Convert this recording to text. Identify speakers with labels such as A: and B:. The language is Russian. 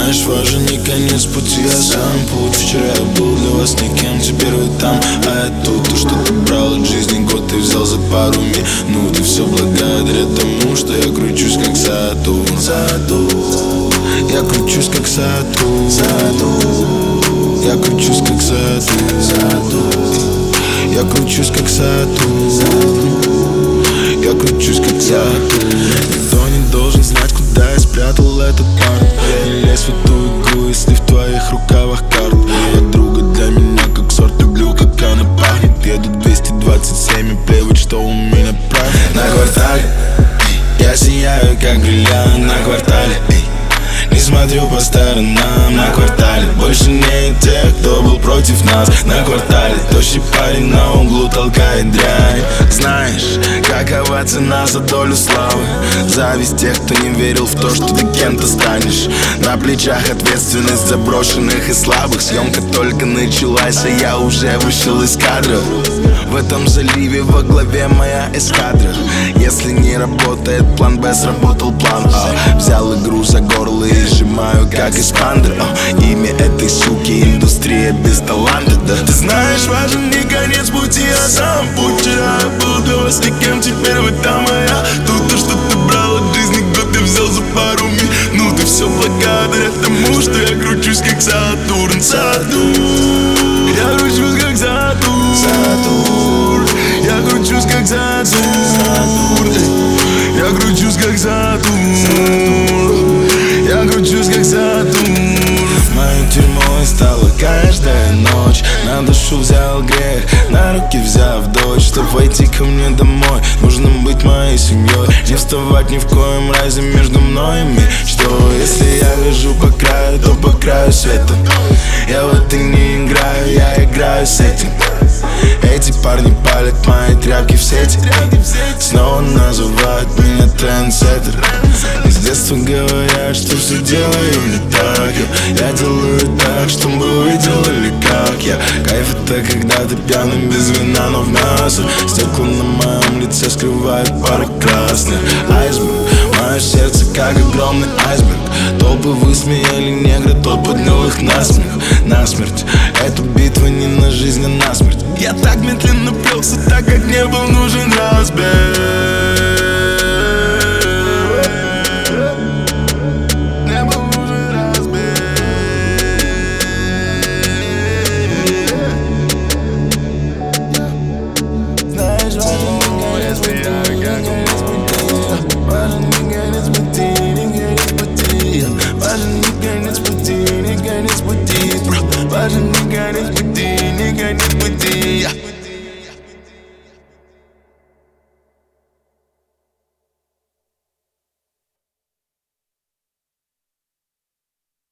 A: знаешь, важен не конец пути, а сам путь. Вчера я был для вас никем, теперь вы там, а я тут. То, что ты брал от жизни год, ты взял за пару минут. И все благодаря тому, что я кручусь как Сатурн. Я кручусь как Сатурн. Я кручусь как Сатурн. Я кручусь как Сатурн. Я кручусь как Сатурн. Никто не должен знать, куда я спрятал этот парк. Не лезь в эту игру, если в твоих рукавах карт. Подруга для меня как сорт, люблю, как она пахнет. Еду 227 и плевать, что у меня прав. На квартале я сияю, как бриллиант. На квартале не смотрю по сторонам. На квартале больше нет тех, кто был против нас. На квартале тощий парень на углу толкает дрянь. Знаешь, какова цена за долю славы? Зависть тех, кто не верил в то, что ты кем-то станешь. На плечах ответственность за брошенных и слабых. Съемка только началась, а я уже вышел из кадра. В этом заливе во главе моя эскадра. Если не работает план Б, сработал план А. Взял игру за горло и сжимаю, как эспандер. Имя этой суки, индустрия без таланта, да. Ты знаешь, важен не конец пути, а сам путь. Вчера я был для вас никем, теперь вы там, а я тут. То, что ты брал от жизни год, ты взял за пару минут. И все благодаря тому, что я кручусь как Сатурн. Я кручусь как Сатурн. Я кручусь как Сатурн. Я кручусь как Сатурн. Я кручусь как Сатурн. Моей тюрьмой стала каждая ночь. На душу взял грех, на руки взяв дочь. Чтоб войти ко мне домой, нужно быть моей семьей. Не вставать ни в коем разе между мной и мечтой. Если я вижу по краю, то по краю света. Я в это не играю, я играю с этим. Эти парни палят мои тряпки в сети. Снова называют меня трендсеттер. И с детства говорят, что все делаю не так. Я делаю так, чтобы вы делали как я. Кайф это когда ты пьяный без вина, но в мясо. Стекла на моем лице скрывают пары красных. Айсберг, мое сердце как огромный айсберг. Толпы высмеяли негра, тот поднял их насмерть. Эту битву не на жизнь, а на смерть. Я так медленно плелся, так как не был нужен разбег.